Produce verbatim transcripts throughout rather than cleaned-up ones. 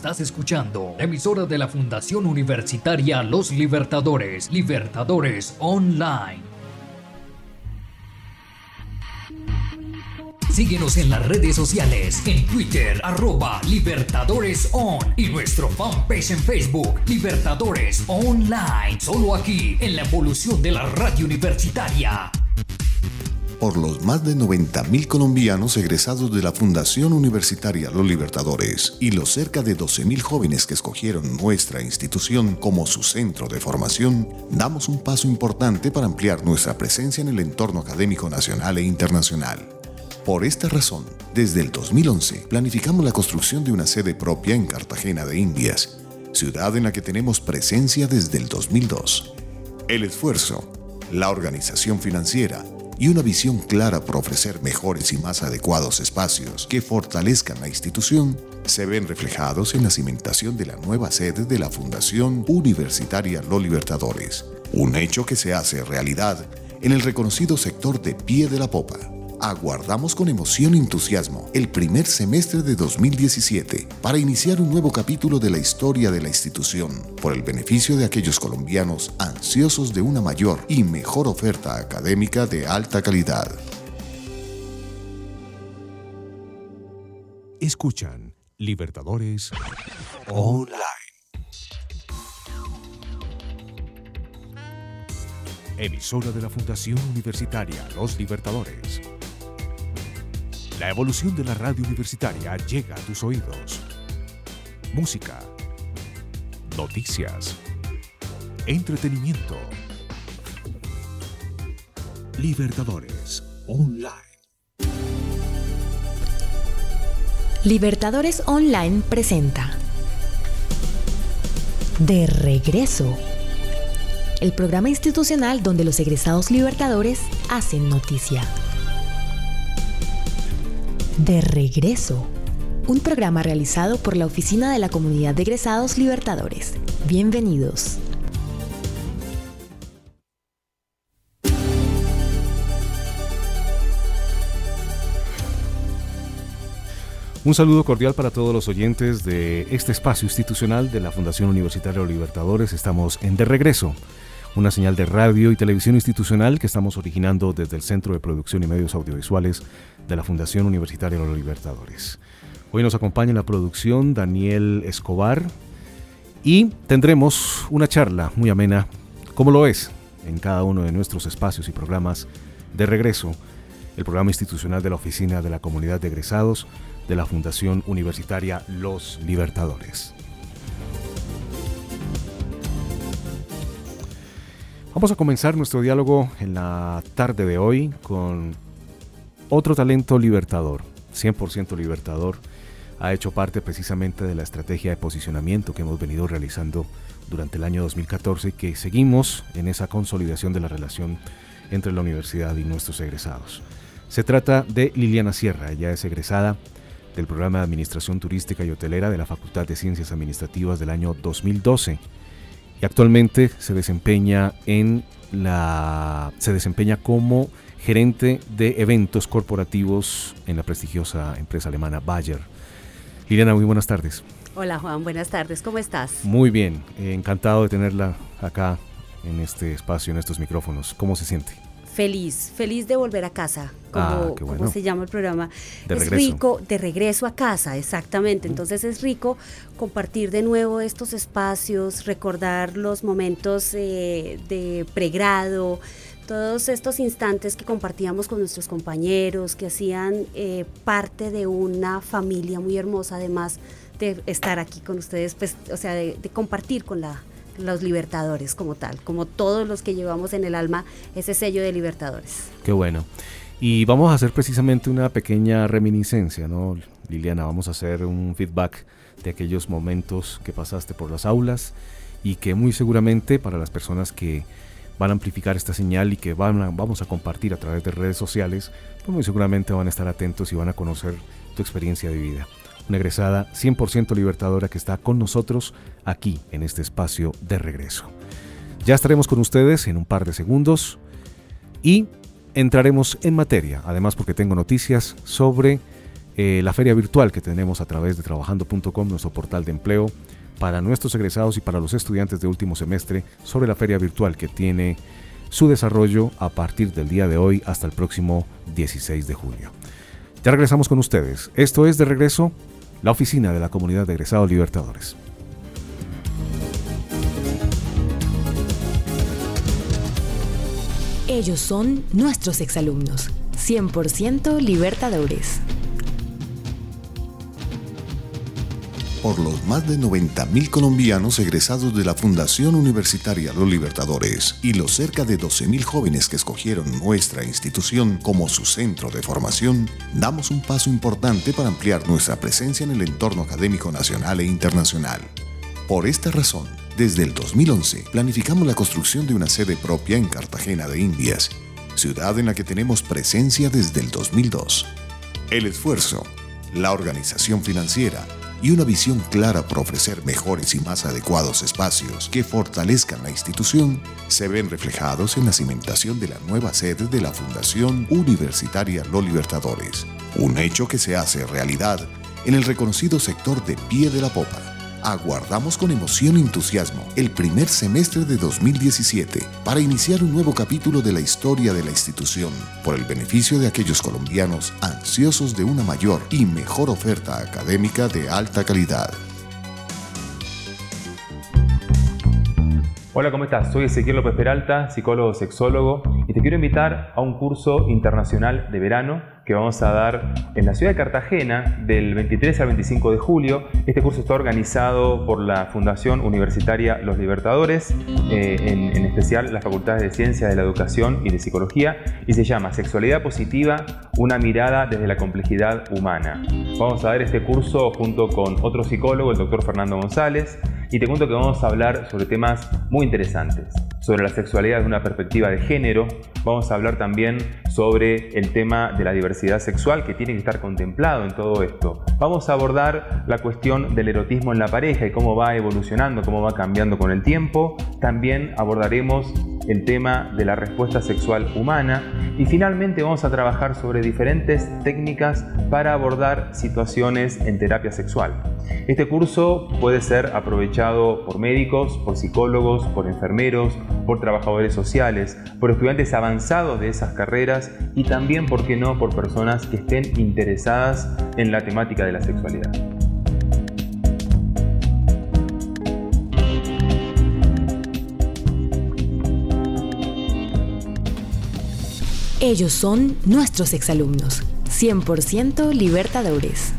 Estás escuchando la emisora de la Fundación Universitaria Los Libertadores, Libertadores Online. Síguenos en las redes sociales, en Twitter, arroba Libertadores On, y nuestro fanpage en Facebook, Libertadores Online. Solo aquí, en la evolución de la radio universitaria. Por los más de noventa mil colombianos egresados de la Fundación Universitaria Los Libertadores y los cerca de doce mil jóvenes que escogieron nuestra institución como su centro de formación, damos un paso importante para ampliar nuestra presencia en el entorno académico nacional e internacional. Por esta razón, desde el dos mil once planificamos la construcción de una sede propia en Cartagena de Indias, ciudad en la que tenemos presencia desde el dos mil dos. El esfuerzo, la organización financiera y una visión clara por ofrecer mejores y más adecuados espacios que fortalezcan la institución se ven reflejados en la cimentación de la nueva sede de la Fundación Universitaria Los Libertadores, un hecho que se hace realidad en el reconocido sector de Pie de la Popa. Aguardamos con emoción y entusiasmo el primer semestre de dos mil diecisiete para iniciar un nuevo capítulo de la historia de la institución por el beneficio de aquellos colombianos ansiosos de una mayor y mejor oferta académica de alta calidad. Escuchan Libertadores Online. Emisora de la Fundación Universitaria Los Libertadores. La evolución de la radio universitaria llega a tus oídos. Música, noticias, entretenimiento. Libertadores Online. Libertadores Online presenta De Regreso, el programa institucional donde los egresados libertadores hacen noticia. De Regreso, un programa realizado por la Oficina de la Comunidad de Egresados Libertadores. Bienvenidos. Un saludo cordial para todos los oyentes de este espacio institucional de la Fundación Universitaria Los Libertadores. Estamos en De Regreso, una señal de radio y televisión institucional que estamos originando desde el Centro de Producción y Medios Audiovisuales de la Fundación Universitaria Los Libertadores. Hoy nos acompaña en la producción Daniel Escobar y tendremos una charla muy amena, como lo es en cada uno de nuestros espacios y programas de regreso, el programa institucional de la Oficina de la Comunidad de Egresados de la Fundación Universitaria Los Libertadores. Vamos a comenzar nuestro diálogo en la tarde de hoy con otro talento libertador, cien por ciento libertador. Ha hecho parte precisamente de la estrategia de posicionamiento que hemos venido realizando durante el año dos mil catorce y que seguimos en esa consolidación de la relación entre la universidad y nuestros egresados. Se trata de Liliana Sierra. Ella es egresada del programa de Administración Turística y Hotelera de la Facultad de Ciencias Administrativas del año dos mil doce. Y actualmente se desempeña en la se desempeña como gerente de eventos corporativos en la prestigiosa empresa alemana Bayer. Liliana, muy buenas tardes. Hola Juan, buenas tardes, ¿cómo estás? Muy bien, encantado de tenerla acá en este espacio, en estos micrófonos. ¿Cómo se siente? Feliz, feliz de volver a casa, como, ah, qué bueno. como se llama el programa. De es regreso. rico, de regreso a casa, exactamente. Entonces es rico compartir de nuevo estos espacios, recordar los momentos eh, de pregrado, todos estos instantes que compartíamos con nuestros compañeros, que hacían eh, parte de una familia muy hermosa, además de estar aquí con ustedes, pues, o sea, de, de compartir con la los libertadores como tal, como todos los que llevamos en el alma ese sello de libertadores. Qué bueno. Y vamos a hacer precisamente una pequeña reminiscencia, ¿no, Liliana? Vamos a hacer un feedback de aquellos momentos que pasaste por las aulas y que muy seguramente para las personas que van a amplificar esta señal y que van a, vamos a compartir a través de redes sociales, pues muy seguramente van a estar atentos y van a conocer tu experiencia de vida. Una egresada cien por ciento libertadora que está con nosotros aquí en este espacio de regreso. Ya estaremos con ustedes en un par de segundos y entraremos en materia, además porque tengo noticias sobre eh, la feria virtual que tenemos a través de trabajando punto com, nuestro portal de empleo, para nuestros egresados y para los estudiantes de último semestre, sobre la feria virtual que tiene su desarrollo a partir del día de hoy hasta el próximo dieciséis de junio. Ya regresamos con ustedes. Esto es De Regreso, la oficina de la Comunidad de Egresados Libertadores. Ellos son nuestros exalumnos, cien por ciento libertadores. Por los más de noventa mil colombianos egresados de la Fundación Universitaria Los Libertadores y los cerca de doce mil jóvenes que escogieron nuestra institución como su centro de formación, damos un paso importante para ampliar nuestra presencia en el entorno académico nacional e internacional. Por esta razón, desde el dos mil once planificamos la construcción de una sede propia en Cartagena de Indias, ciudad en la que tenemos presencia desde el dos mil dos. El esfuerzo, la organización financiera y una visión clara por ofrecer mejores y más adecuados espacios que fortalezcan la institución se ven reflejados en la cimentación de la nueva sede de la Fundación Universitaria Los Libertadores, un hecho que se hace realidad en el reconocido sector de Pie de la Popa. Aguardamos con emoción y entusiasmo el primer semestre de dos mil diecisiete para iniciar un nuevo capítulo de la historia de la institución por el beneficio de aquellos colombianos ansiosos de una mayor y mejor oferta académica de alta calidad. Hola, ¿cómo estás? Soy Ezequiel López Peralta, psicólogo sexólogo, y te quiero invitar a un curso internacional de verano que vamos a dar en la ciudad de Cartagena del veintitrés al veinticinco de julio. Este curso está organizado por la Fundación Universitaria Los Libertadores, eh, en, en especial las Facultades de Ciencias de la Educación y de Psicología, y se llama Sexualidad Positiva, una mirada desde la complejidad humana. Vamos a dar este curso junto con otro psicólogo, el doctor Fernando González, y te cuento que vamos a hablar sobre temas muy interesantes, sobre la sexualidad desde una perspectiva de género. Vamos a hablar también sobre el tema de la diversidad sexual que tiene que estar contemplado en todo esto. Vamos a abordar la cuestión del erotismo en la pareja y cómo va evolucionando, cómo va cambiando con el tiempo. También abordaremos el tema de la respuesta sexual humana y finalmente vamos a trabajar sobre diferentes técnicas para abordar situaciones en terapia sexual. Este curso puede ser aprovechado por médicos, por psicólogos, por enfermeros, por trabajadores sociales, por estudiantes avanzados de esas carreras y también, ¿por qué no?, por personas que estén interesadas en la temática de la sexualidad. Ellos son nuestros exalumnos, cien por ciento libertadores.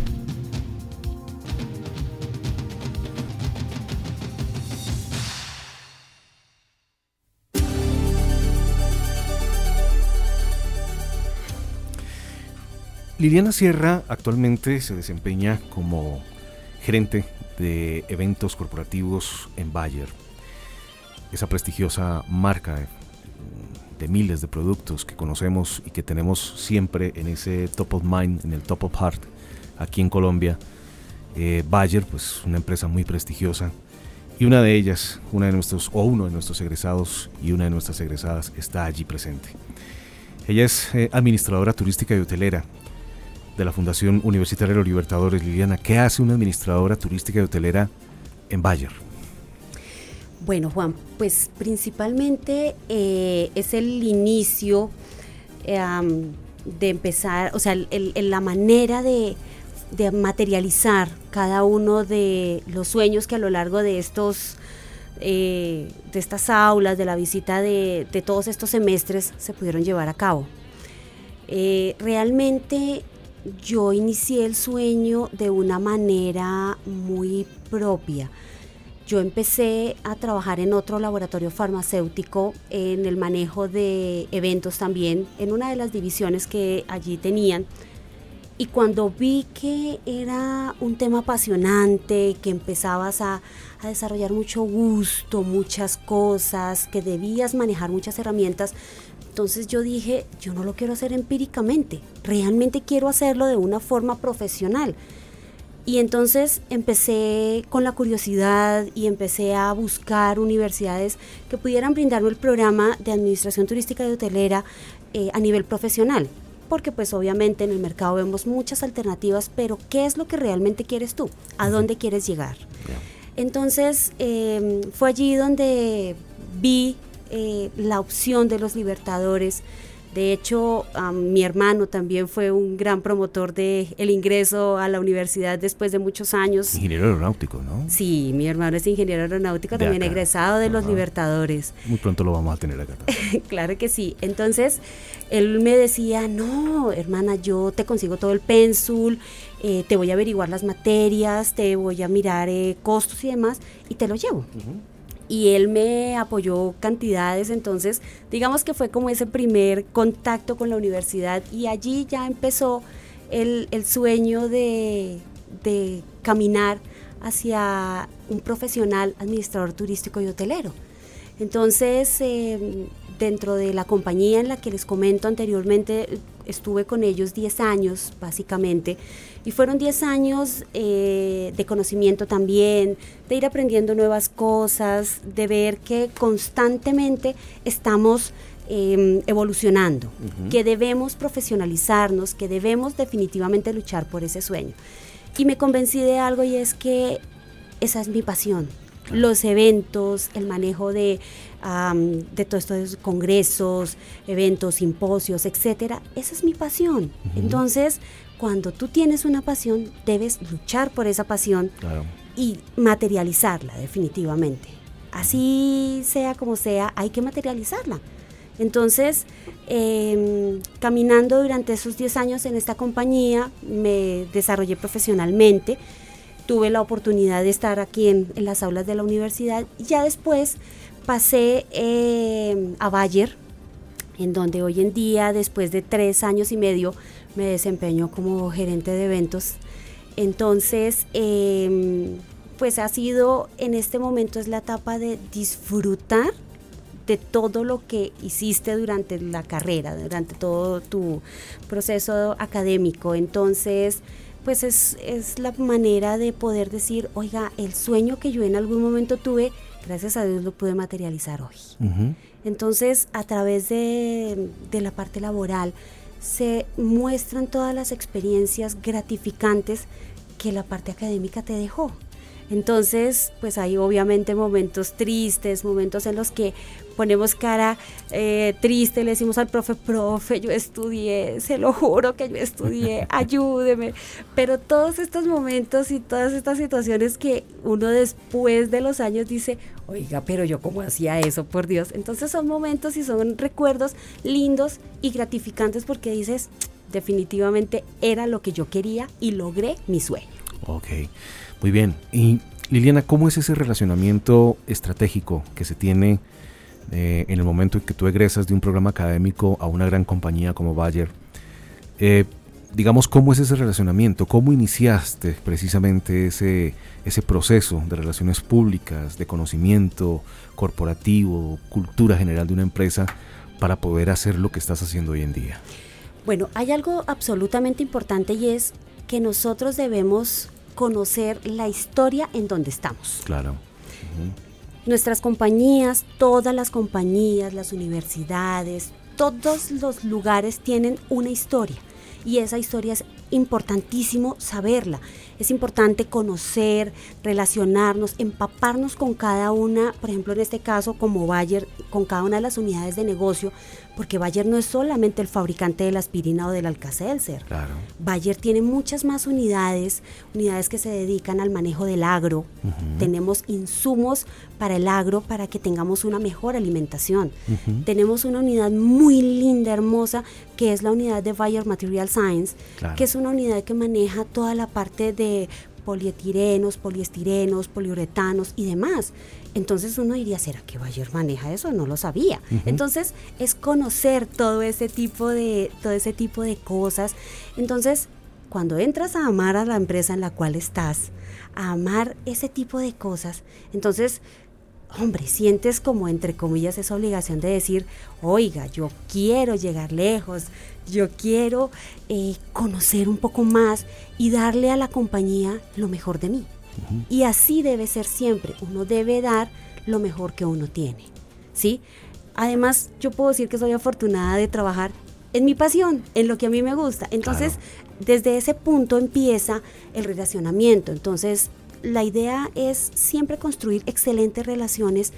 Liliana Sierra actualmente se desempeña como gerente de eventos corporativos en Bayer, esa prestigiosa marca de, de miles de productos que conocemos y que tenemos siempre en ese top of mind, en el top of heart, aquí en Colombia. Eh, Bayer, pues una empresa muy prestigiosa, y una de ellas, una de nuestros, o uno de nuestros egresados y una de nuestras egresadas está allí presente. Ella es eh, administradora turística y hotelera de la Fundación Universitaria de los Libertadores. Liliana, ¿qué hace una administradora turística y hotelera en Bayer? Bueno, Juan, pues principalmente eh, es el inicio eh, um, de empezar, o sea, el, el, la manera de, de materializar cada uno de los sueños que a lo largo de estos eh, de estas aulas, de la visita de, de todos estos semestres se pudieron llevar a cabo. Eh, realmente yo inicié el sueño de una manera muy propia. Yo empecé a trabajar en otro laboratorio farmacéutico en el manejo de eventos también, en una de las divisiones que allí tenían. Y cuando vi que era un tema apasionante, que empezabas a, a desarrollar mucho gusto, muchas cosas, que debías manejar muchas herramientas, entonces yo dije, yo no lo quiero hacer empíricamente, realmente quiero hacerlo de una forma profesional. Y entonces empecé con la curiosidad y empecé a buscar universidades que pudieran brindarme el programa de administración turística y hotelera eh, a nivel profesional. porque pues obviamente en el mercado vemos muchas alternativas, pero ¿qué es lo que realmente quieres tú? ¿A dónde quieres llegar? Yeah. Entonces eh, fue allí donde vi eh, la opción de los Libertadores. De hecho, um, mi hermano también fue un gran promotor del ingreso a la universidad después de muchos años. Ingeniero aeronáutico, ¿no? Sí, mi hermano es ingeniero aeronáutico, de también acá. Egresado de uh-huh. los Libertadores. Muy pronto lo vamos a tener acá también. Claro que sí. Entonces, él me decía, no, hermana, yo te consigo todo el pénsul, eh, te voy a averiguar las materias, te voy a mirar eh, costos y demás, y te lo llevo. Uh-huh. Y él me apoyó cantidades, entonces digamos que fue como ese primer contacto con la universidad, y allí ya empezó el, el sueño de, de caminar hacia un profesional administrador turístico y hotelero. Entonces, eh, dentro de la compañía en la que les comento anteriormente, estuve con ellos diez años básicamente, y fueron diez años eh, de conocimiento también, de ir aprendiendo nuevas cosas, de ver que constantemente estamos eh, evolucionando, uh-huh. que debemos profesionalizarnos, que debemos definitivamente luchar por ese sueño. Y me convencí de algo, y es que esa es mi pasión. Los eventos, el manejo de, um, de todos estos congresos, eventos, simposios, etcétera, esa es mi pasión. Uh-huh. Entonces, cuando tú tienes una pasión, debes luchar por esa pasión, claro. y materializarla definitivamente. Así sea como sea, hay que materializarla. Entonces, eh, caminando durante esos diez años en esta compañía, me desarrollé profesionalmente. Tuve la oportunidad de estar aquí en, en las aulas de la universidad, y ya después pasé eh, a Bayer, en donde hoy en día, después de tres años y medio, me desempeño como gerente de eventos. Entonces, eh, pues ha sido, en este momento es la etapa de disfrutar de todo lo que hiciste durante la carrera, durante todo tu proceso académico. Entonces, pues es, es la manera de poder decir, oiga, el sueño que yo en algún momento tuve, gracias a Dios lo pude materializar hoy. Uh-huh. Entonces, a través de, de la parte laboral, se muestran todas las experiencias gratificantes que la parte académica te dejó. Entonces, pues hay obviamente momentos tristes, momentos en los que ponemos cara eh, triste, le decimos al profe, profe, yo estudié, se lo juro que yo estudié, ayúdeme. Pero todos estos momentos y todas estas situaciones que uno después de los años dice, oiga, pero yo cómo hacía eso, por Dios. Entonces son momentos y son recuerdos lindos y gratificantes, porque dices, definitivamente era lo que yo quería y logré mi sueño. Ok. Muy bien. Y Liliana, ¿cómo es ese relacionamiento estratégico que se tiene eh, en el momento en que tú egresas de un programa académico a una gran compañía como Bayer? Eh, digamos, ¿cómo es ese relacionamiento? ¿Cómo iniciaste precisamente ese, ese proceso de relaciones públicas, de conocimiento corporativo, cultura general de una empresa, para poder hacer lo que estás haciendo hoy en día? Bueno, hay algo absolutamente importante, y es que nosotros debemos conocer la historia en donde estamos. Claro. Uh-huh. Nuestras compañías, todas las compañías, las universidades, todos los lugares tienen una historia, y esa historia es importantísimo saberla. Es importante conocer, relacionarnos, empaparnos con cada una, por ejemplo en este caso como Bayer, con cada una de las unidades de negocio, porque Bayer no es solamente el fabricante de la aspirina o del Alka-Seltzer. Claro. Bayer tiene muchas más unidades, unidades que se dedican al manejo del agro. Uh-huh. Tenemos insumos para el agro para que tengamos una mejor alimentación. Uh-huh. Tenemos una unidad muy linda, hermosa, que es la unidad de Bayer Material Science, claro. que es una unidad que maneja toda la parte de polietirenos, poliestirenos, poliuretanos y demás. Entonces uno diría, ¿será que Bayer maneja eso? No lo sabía. Uh-huh. Entonces es conocer todo ese tipo de, todo ese tipo de cosas. Entonces, cuando entras a amar a la empresa en la cual estás, a amar ese tipo de cosas, entonces, hombre, sientes como, entre comillas, esa obligación de decir, oiga, yo quiero llegar lejos, yo quiero eh, conocer un poco más y darle a la compañía lo mejor de mí. Uh-huh. Y así debe ser siempre, uno debe dar lo mejor que uno tiene, ¿sí? Además, yo puedo decir que soy afortunada de trabajar en mi pasión, en lo que a mí me gusta. Entonces, claro, desde ese punto empieza el relacionamiento. Entonces, la idea es siempre construir excelentes relaciones,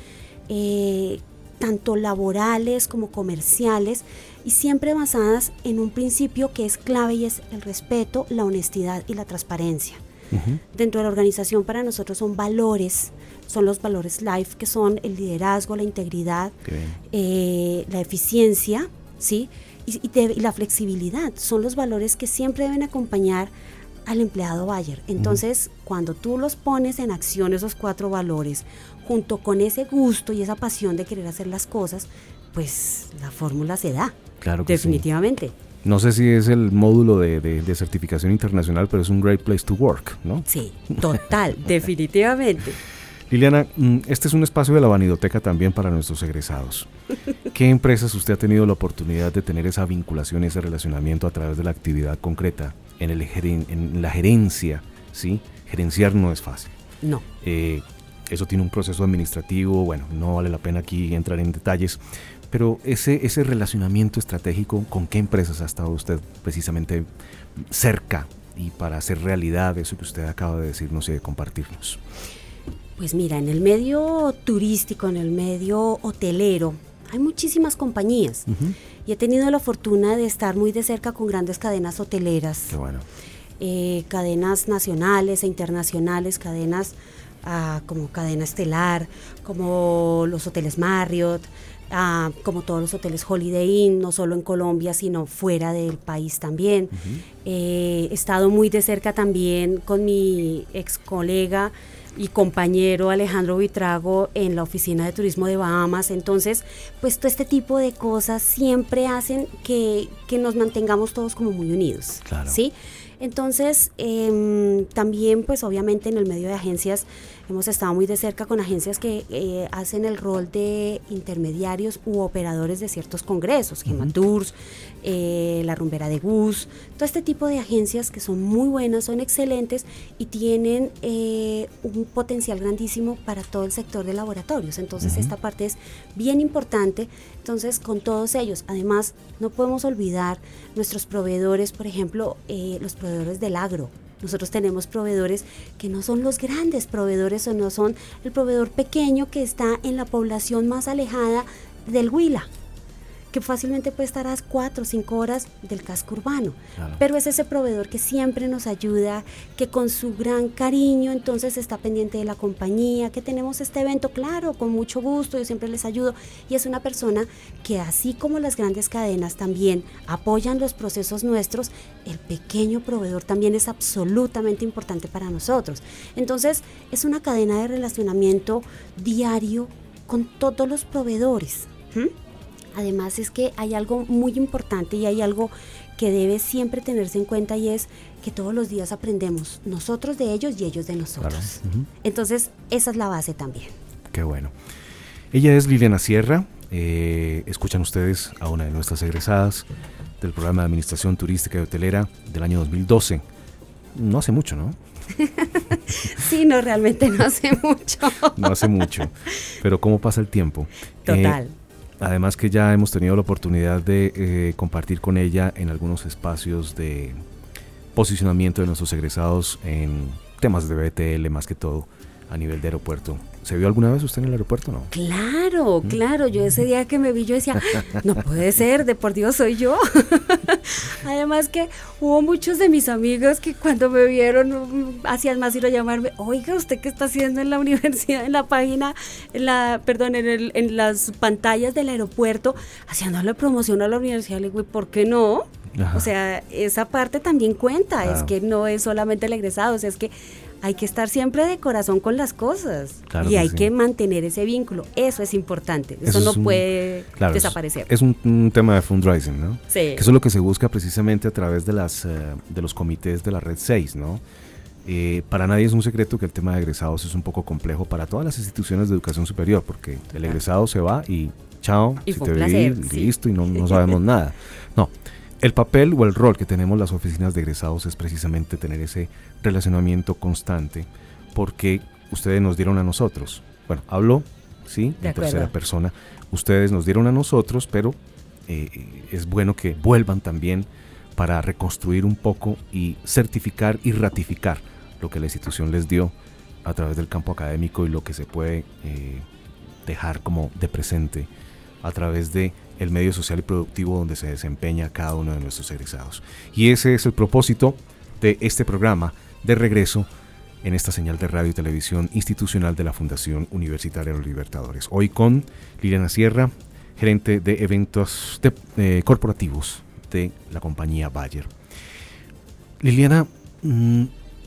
eh, tanto laborales como comerciales, y siempre basadas en un principio que es clave, y es el respeto, la honestidad y la transparencia. Uh-huh. Dentro de la organización, para nosotros son valores, son los valores LIFE, que son el liderazgo, la integridad, eh, la eficiencia, ¿sí? y, y, de, y la flexibilidad. Son los valores que siempre deben acompañar al empleado Bayer. Entonces, uh-huh, cuando tú los pones en acción, esos cuatro valores, junto con ese gusto y esa pasión de querer hacer las cosas, pues la fórmula se da. Claro que definitivamente. Sí. No sé si es el módulo de, de, de certificación internacional, pero es un great place to work, ¿no? Sí, total, definitivamente. Liliana, este es un espacio de la Vanidoteca también para nuestros egresados. ¿Qué empresas usted ha tenido la oportunidad de tener esa vinculación, ese relacionamiento a través de la actividad concreta, en, el, en la gerencia, ¿sí? Gerenciar no es fácil. No. Eh, eso tiene un proceso administrativo, bueno, no vale la pena aquí entrar en detalles, pero ese, ese relacionamiento estratégico, ¿con qué empresas ha estado usted precisamente cerca y para hacer realidad eso que usted acaba de decirnos y de compartirnos? Pues mira, en el medio turístico, en el medio hotelero, hay muchísimas compañías. Uh-huh. Y he tenido la fortuna de estar muy de cerca con grandes cadenas hoteleras. Qué bueno. Eh, cadenas nacionales e internacionales, cadenas ah, como Cadena Estelar, como los hoteles Marriott, ah, como todos los hoteles Holiday Inn, no solo en Colombia, sino fuera del país también. Uh-huh. Eh, he estado muy de cerca también con mi ex colega y compañero Alejandro Vitrago en la oficina de turismo de Bahamas. Entonces, pues todo este tipo de cosas siempre hacen que, que nos mantengamos todos como muy unidos. Claro. ¿Sí? Entonces, eh, también pues obviamente en el medio de agencias hemos estado muy de cerca con agencias que eh, hacen el rol de intermediarios u operadores de ciertos congresos, uh-huh. Gematours, eh, la Rumbera de Gus, todo este tipo de agencias que son muy buenas, son excelentes y tienen eh, un potencial grandísimo para todo el sector de laboratorios. Entonces, uh-huh. esta parte es bien importante. Entonces, con todos ellos, además, no podemos olvidar nuestros proveedores, por ejemplo, eh, los proveedores del agro. Nosotros tenemos proveedores que no son los grandes proveedores o no son el proveedor pequeño que está en la población más alejada del Huila, que fácilmente puede estar a cuatro o cinco horas del casco urbano. Claro. Pero es ese proveedor que siempre nos ayuda, que con su gran cariño entonces está pendiente de la compañía, que tenemos este evento, claro, con mucho gusto, yo siempre les ayudo, y es una persona que así como las grandes cadenas también apoyan los procesos nuestros, el pequeño proveedor también es absolutamente importante para nosotros. Entonces es una cadena de relacionamiento diario con todos los proveedores. ¿Mm? Además es que hay algo muy importante y hay algo que debe siempre tenerse en cuenta, y es que todos los días aprendemos, nosotros de ellos y ellos de nosotros. Claro. Uh-huh. Entonces esa es la base también. Qué bueno. Ella es Liliana Sierra. Eh, escuchan ustedes a una de nuestras egresadas del programa de Administración Turística y Hotelera del año dos mil doce. No hace mucho, ¿no? Sí, no, realmente no hace mucho. No hace mucho, pero ¿cómo pasa el tiempo? Total. Eh, Además que ya hemos tenido la oportunidad de eh, compartir con ella en algunos espacios de posicionamiento de nuestros egresados en temas de B T L, más que todo a nivel de aeropuerto. ¿Se vio alguna vez usted en el aeropuerto o no? Claro, ¿Mm? claro. Yo ese día que me vi, yo decía, no puede ser, de por Dios soy yo. Además que hubo muchos de mis amigos que cuando me vieron hacían más ir a llamarme, oiga, ¿usted qué está haciendo en la universidad, en la página, en la, perdón, en, el, en las pantallas del aeropuerto, haciéndole promoción a la universidad? Le digo, ¿por qué no? Ajá. O sea, esa parte también cuenta, claro. Es que no es solamente el egresado, o sea, es que hay que estar siempre de corazón con las cosas, claro, y hay que, sí. que mantener ese vínculo, eso es importante, eso, eso no un, puede claro, desaparecer. Es, es un, un tema de fundraising, ¿no? Sí. Que eso es lo que se busca precisamente a través de, las, uh, de los comités de la Red seis, ¿no? Eh, para nadie es un secreto que el tema de egresados es un poco complejo para todas las instituciones de educación superior, porque el egresado se va y chao, y si fue te un placer, vi, sí. listo, y no, no sabemos nada. No. El papel o el rol que tenemos las oficinas de egresados es precisamente tener ese relacionamiento constante, porque ustedes nos dieron a nosotros. Bueno, hablo, sí, en tercera persona. Ustedes nos dieron a nosotros, pero eh, es bueno que vuelvan también para reconstruir un poco y certificar y ratificar lo que la institución les dio a través del campo académico y lo que se puede eh, dejar como de presente a través de el medio social y productivo donde se desempeña cada uno de nuestros egresados. Y ese es el propósito de este programa de regreso en esta señal de radio y televisión institucional de la Fundación Universitaria de los Libertadores. Hoy con Liliana Sierra, gerente de eventos de, eh, corporativos de la compañía Bayer. Liliana, mmm,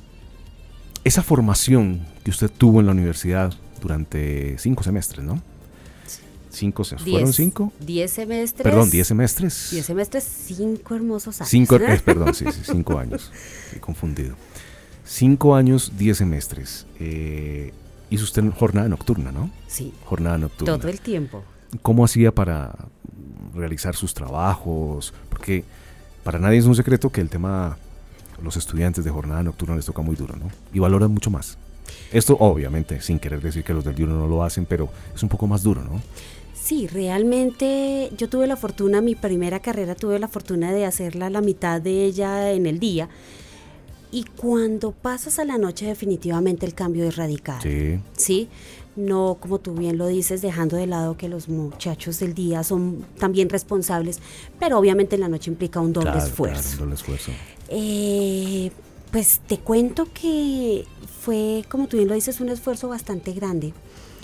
esa formación que usted tuvo en la universidad durante cinco semestres, ¿no? Cinco, diez, ¿fueron cinco? Diez semestres. Perdón, diez semestres. Diez semestres, cinco hermosos años. Cinco, eh, perdón, sí, sí, cinco años. Estoy confundido. Cinco años, diez semestres. Eh, hizo usted jornada nocturna, ¿no? Sí. Jornada nocturna. Todo el tiempo. ¿Cómo hacía para realizar sus trabajos? Porque para nadie es un secreto que el tema, los estudiantes de jornada nocturna les toca muy duro, ¿no? Y valoran mucho más. Esto, obviamente, sin querer decir que los del diurno no lo hacen, pero es un poco más duro, ¿no? Sí, realmente yo tuve la fortuna, mi primera carrera tuve la fortuna de hacerla la mitad de ella en el día. Y cuando pasas a la noche definitivamente el cambio es radical. Sí. Sí, no como tú bien lo dices, dejando de lado que los muchachos del día son también responsables, pero obviamente en la noche implica un doble claro, esfuerzo. Claro, un doble esfuerzo. Eh, pues te cuento que fue, como tú bien lo dices, un esfuerzo bastante grande.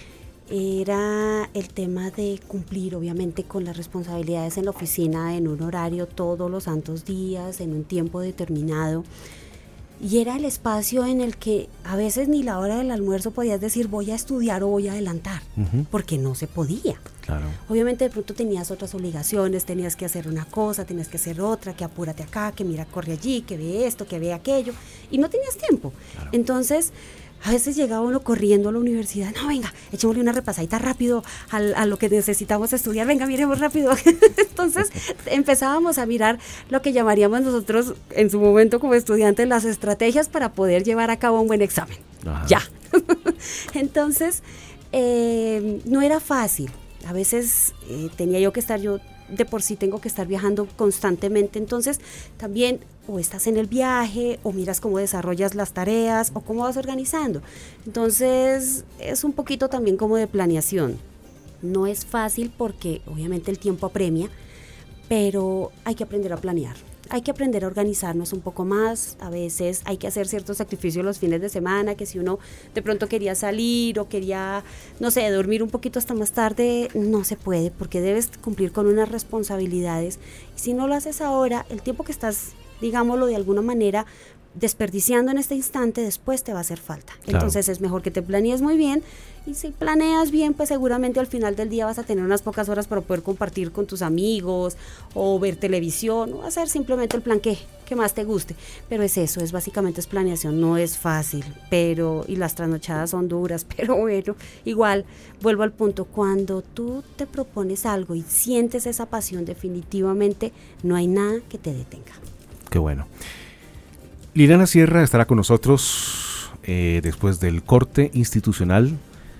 Era el tema de cumplir obviamente con las responsabilidades en la oficina en un horario todos los santos días, en un tiempo determinado. Y era el espacio en el que a veces ni la hora del almuerzo podías decir voy a estudiar o voy a adelantar, uh-huh. porque no se podía. Claro. Obviamente de pronto tenías otras obligaciones, tenías que hacer una cosa, tenías que hacer otra, que apúrate acá, que mira, corre allí, que ve esto, que ve aquello, y no tenías tiempo. Claro. Entonces, a veces llegaba uno corriendo a la universidad, no, venga, echémosle una repasadita rápido a, a lo que necesitamos estudiar, venga, miremos rápido. Entonces empezábamos a mirar lo que llamaríamos nosotros en su momento como estudiantes las estrategias para poder llevar a cabo un buen examen. Ajá. Ya. Entonces, eh, no era fácil. A veces eh, tenía yo que estar, yo de por sí tengo que estar viajando constantemente, entonces también o estás en el viaje o miras cómo desarrollas las tareas o cómo vas organizando. Entonces es un poquito también como de planeación. No es fácil porque obviamente el tiempo apremia, pero hay que aprender a planear. Hay que aprender a organizarnos un poco más. A veces hay que hacer ciertos sacrificios los fines de semana, que si uno de pronto quería salir o quería, no sé, dormir un poquito hasta más tarde, no se puede porque debes cumplir con unas responsabilidades. Y si no lo haces ahora, el tiempo que estás, digámoslo de alguna manera, desperdiciando en este instante, después te va a hacer falta. Claro. Entonces es mejor que te planees muy bien, y si planeas bien, pues seguramente al final del día vas a tener unas pocas horas para poder compartir con tus amigos o ver televisión o hacer simplemente el plan que, que más te guste. Pero es eso, es básicamente es planeación, no es fácil, pero y las trasnochadas son duras, pero bueno, igual vuelvo al punto, cuando tú te propones algo y sientes esa pasión, definitivamente no hay nada que te detenga. Qué bueno. Liliana Sierra estará con nosotros eh, después del corte institucional.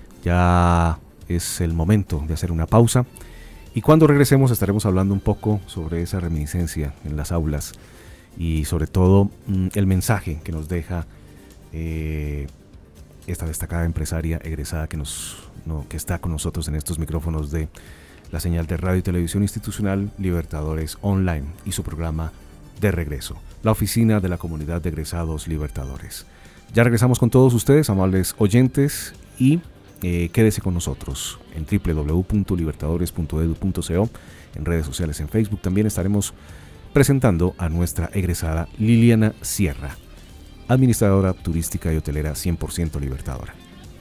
Ya es el momento de hacer una pausa. Y cuando regresemos estaremos hablando un poco sobre esa reminiscencia en las aulas y sobre todo mmm, el mensaje que nos deja eh, esta destacada empresaria egresada que, nos, no, que está con nosotros en estos micrófonos de la señal de radio y televisión institucional Libertadores Online y su programa de regreso, la oficina de la comunidad de egresados Libertadores. Ya regresamos con todos ustedes, amables oyentes, y eh, quédese con nosotros en doble u doble u doble u punto libertadores punto edu punto co, en redes sociales, en Facebook. También estaremos presentando a nuestra egresada Liliana Sierra, administradora turística y hotelera cien por ciento libertadora.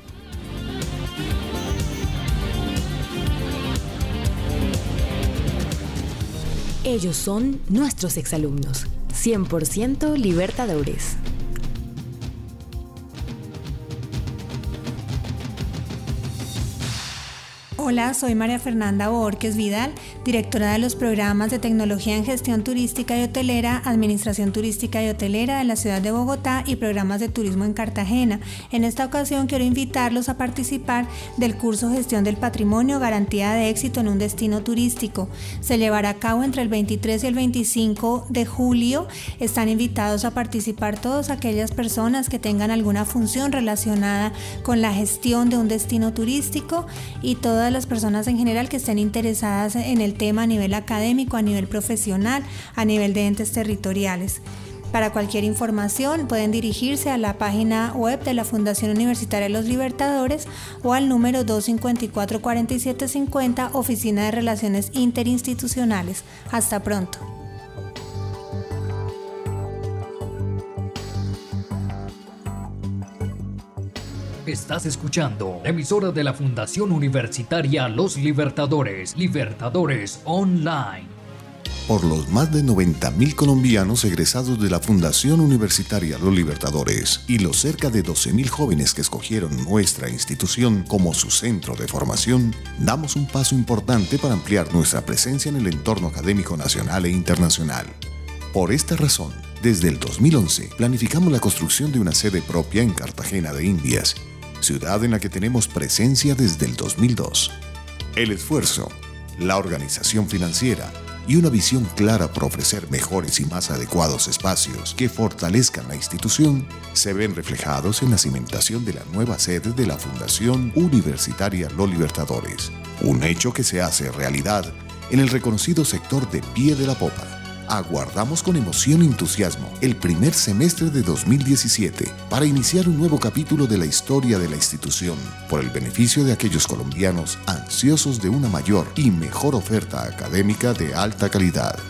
Ellos son nuestros exalumnos, cien por ciento libertadores. Hola, soy María Fernanda Borges Vidal, directora de los programas de Tecnología en Gestión Turística y Hotelera, Administración Turística y Hotelera de la ciudad de Bogotá y programas de turismo en Cartagena. En esta ocasión quiero invitarlos a participar del curso Gestión del Patrimonio, Garantía de Éxito en un Destino Turístico. Se llevará a cabo entre el veintitrés y el veinticinco de julio. Están invitados a participar todas aquellas personas que tengan alguna función relacionada con la gestión de un destino turístico y todas las personas en general que estén interesadas en el tema a nivel académico, a nivel profesional, a nivel de entes territoriales. Para cualquier información pueden dirigirse a la página web de la Fundación Universitaria de los Libertadores o al número dos cinco cuatro, cuatro siete cinco cero, Oficina de Relaciones Interinstitucionales. Hasta pronto. Estás escuchando la emisora de la Fundación Universitaria Los Libertadores, Libertadores Online. Por los más de noventa mil colombianos egresados de la Fundación Universitaria Los Libertadores y los cerca de doce mil jóvenes que escogieron nuestra institución como su centro de formación, damos un paso importante para ampliar nuestra presencia en el entorno académico nacional e internacional. Por esta razón, desde el dos mil once planificamos la construcción de una sede propia en Cartagena de Indias, ciudad en la que tenemos presencia desde el dos mil dos. El esfuerzo, la organización financiera y una visión clara por ofrecer mejores y más adecuados espacios que fortalezcan la institución se ven reflejados en la cimentación de la nueva sede de la Fundación Universitaria Los Libertadores, un hecho que se hace realidad en el reconocido sector de Pie de la Popa. Aguardamos con emoción y entusiasmo el primer semestre de dos mil diecisiete para iniciar un nuevo capítulo de la historia de la institución por el beneficio de aquellos colombianos ansiosos de una mayor y mejor oferta académica de alta calidad.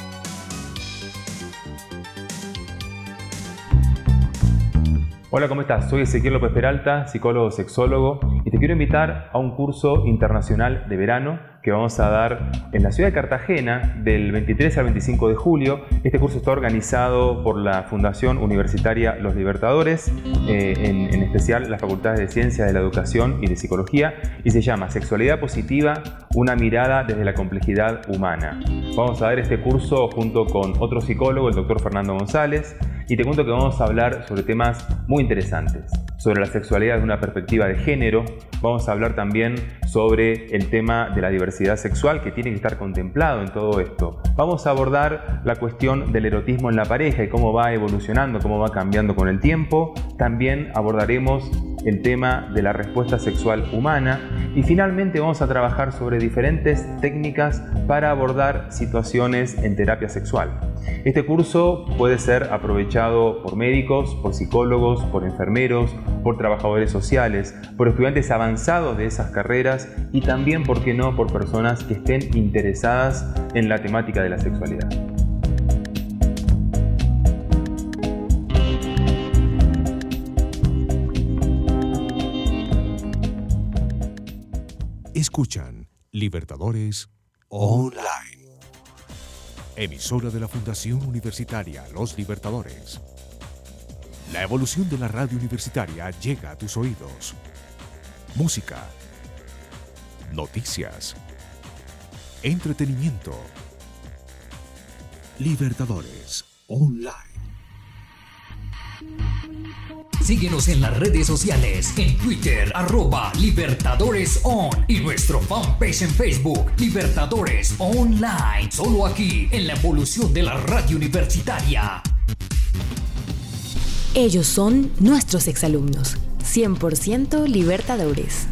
Hola, ¿cómo estás? Soy Ezequiel López Peralta, psicólogo sexólogo, y te quiero invitar a un curso internacional de verano que vamos a dar en la ciudad de Cartagena del veintitrés al veinticinco de julio. Este curso está organizado por la Fundación Universitaria Los Libertadores, eh, en, en especial las Facultades de Ciencias de la Educación y de Psicología, y se llama Sexualidad Positiva, una mirada desde la complejidad humana. Vamos a dar este curso junto con otro psicólogo, el doctor Fernando González, y te cuento que vamos a hablar sobre temas muy interesantes, sobre la sexualidad desde una perspectiva de género. Vamos a hablar también sobre el tema de la diversidad sexual que tiene que estar contemplado en todo esto. Vamos a abordar la cuestión del erotismo en la pareja y cómo va evolucionando, cómo va cambiando con el tiempo. También abordaremos el tema de la respuesta sexual humana y finalmente vamos a trabajar sobre diferentes técnicas para abordar situaciones en terapia sexual. Este curso puede ser aprovechado por médicos, por psicólogos, por enfermeros, por trabajadores sociales, por estudiantes avanzados de esas carreras y también, ¿por qué no?, por personas que estén interesadas en la temática de la sexualidad. Escuchan Libertadores Online, emisora de la Fundación Universitaria Los Libertadores. La evolución de la radio universitaria llega a tus oídos. Música, noticias, entretenimiento. Libertadores Online. Síguenos en las redes sociales, en Twitter, arroba Libertadores On, y nuestro fanpage en Facebook, Libertadores Online. Solo aquí, en la evolución de la radio universitaria. Ellos son nuestros exalumnos, cien por ciento libertadores.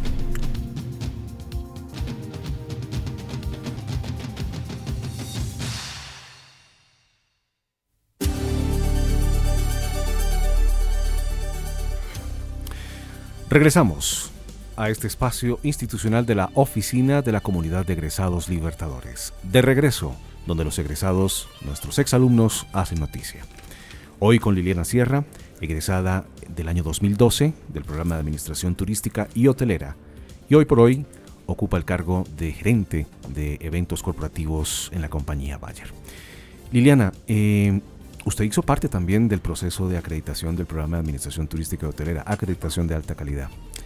Regresamos a este espacio institucional de la Oficina de la Comunidad de Egresados Libertadores. De regreso, donde los egresados, nuestros exalumnos, hacen noticia. Hoy con Liliana Sierra, egresada del año dos mil doce del programa de Administración Turística y Hotelera, y hoy por hoy ocupa el cargo de gerente de eventos corporativos en la compañía Bayer. Liliana, eh, usted hizo parte también del proceso de acreditación del programa de Administración Turística y Hotelera, acreditación de alta calidad.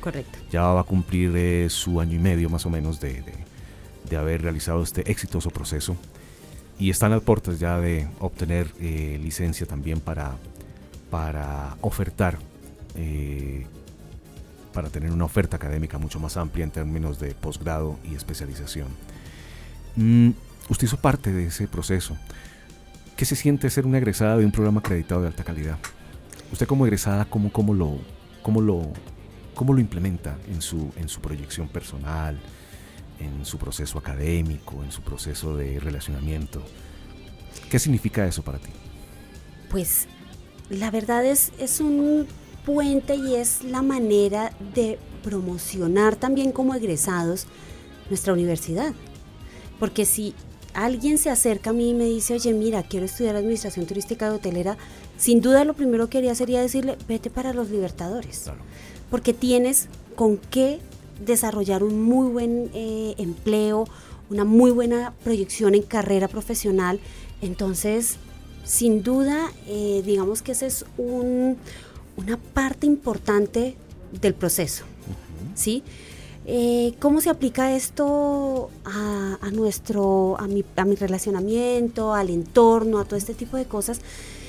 Correcto. Ya va a cumplir eh, su año y medio más o menos de, de, de haber realizado este exitoso proceso y están a las puertas ya de obtener eh, licencia también para, para ofertar, eh, para tener una oferta académica mucho más amplia en términos de posgrado y especialización. Mm, usted hizo parte de ese proceso. ¿Qué se siente ser una egresada de un programa acreditado de alta calidad? Usted como egresada, ¿cómo, cómo, lo, cómo, lo, cómo lo implementa en su, en su proyección personal, en su proceso académico, en su proceso de relacionamiento? ¿Qué significa eso para ti? Pues la verdad es, es un puente y es la manera de promocionar también como egresados nuestra universidad. Porque si alguien se acerca a mí y me dice, oye, mira, quiero estudiar administración turística y hotelera, sin duda lo primero que haría sería decirle, vete para los Libertadores. Claro. Porque tienes con qué desarrollar un muy buen eh, empleo, una muy buena proyección en carrera profesional. Entonces, sin duda, eh, digamos que esa es un, una parte importante del proceso, uh-huh. ¿sí? Eh, ¿Cómo se aplica esto a, a nuestro, a mi, a mi relacionamiento, al entorno, a todo este tipo de cosas?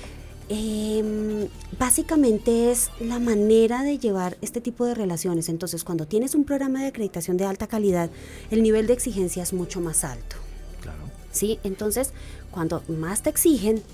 Eh, básicamente es la manera de llevar este tipo de relaciones. Entonces, cuando tienes un programa de acreditación de alta calidad, el nivel de exigencia es mucho más alto. Claro. ¿Sí? Entonces, cuando más te exigen,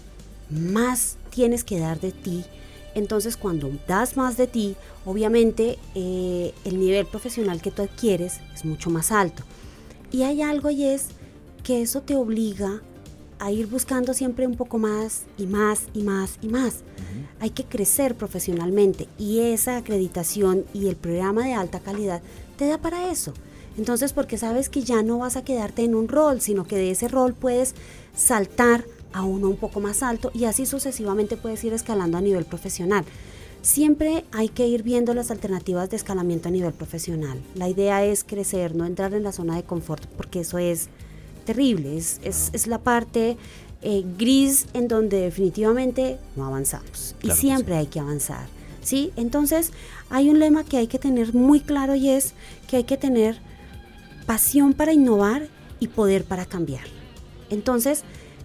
más tienes que dar de ti. Entonces, cuando das más de ti, obviamente eh, el nivel profesional que tú adquieres es mucho más alto. Y hay algo, y es que eso te obliga a ir buscando siempre un poco más y más y más y más. Uh-huh. Hay que crecer profesionalmente y esa acreditación y el programa de alta calidad te da para eso. Entonces, porque sabes que ya no vas a quedarte en un rol, sino que de ese rol puedes saltar a uno un poco más alto y así sucesivamente puedes ir escalando a nivel profesional. Siempre hay que ir viendo las alternativas de escalamiento a nivel profesional. La idea es crecer, no entrar en la zona de confort, porque eso es terrible, es, es, es la parte eh, gris en donde definitivamente no avanzamos. Claro, y siempre sí. hay que avanzar, ¿sí? Entonces, hay un lema que hay que tener muy claro y es que hay que tener pasión para innovar y poder para cambiar. Entonces,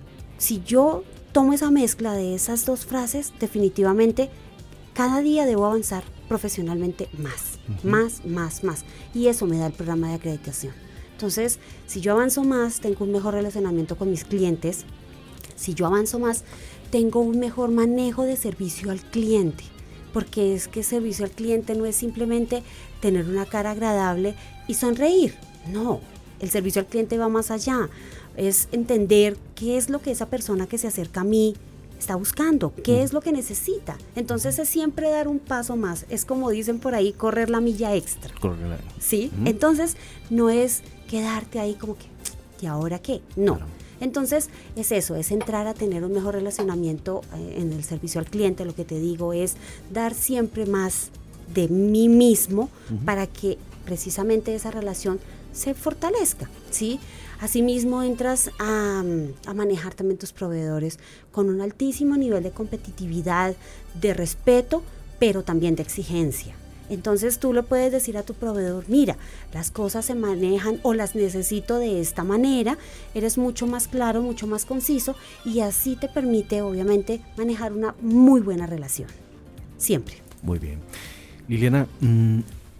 si yo tomo esa mezcla de esas dos frases, definitivamente cada día debo avanzar profesionalmente más, uh-huh. más, más, más. Y eso me da el programa de acreditación. Entonces, si yo avanzo más, tengo un mejor relacionamiento con mis clientes. Si yo avanzo más, tengo un mejor manejo de servicio al cliente. Porque es que servicio al cliente no es simplemente tener una cara agradable y sonreír. No, el servicio al cliente va más allá. Es entender qué es lo que esa persona que se acerca a mí está buscando, qué es lo que necesita. Entonces es siempre dar un paso más. Es como dicen por ahí, correr la milla extra. Correr. ¿Sí? Uh-huh. Entonces no es quedarte ahí como que, ¿y ahora qué? No. Claro. Entonces es eso, es entrar a tener un mejor relacionamiento eh, en el servicio al cliente. Lo que te digo es dar siempre más de mí mismo uh-huh. para que precisamente esa relación se fortalezca, ¿sí? Asimismo entras a, a manejar también tus proveedores con un altísimo nivel de competitividad, de respeto, pero también de exigencia. Entonces tú le puedes decir a tu proveedor, mira, las cosas se manejan o las necesito de esta manera, eres mucho más claro, mucho más conciso y así te permite obviamente manejar una muy buena relación, siempre. Muy bien. Liliana, mmm,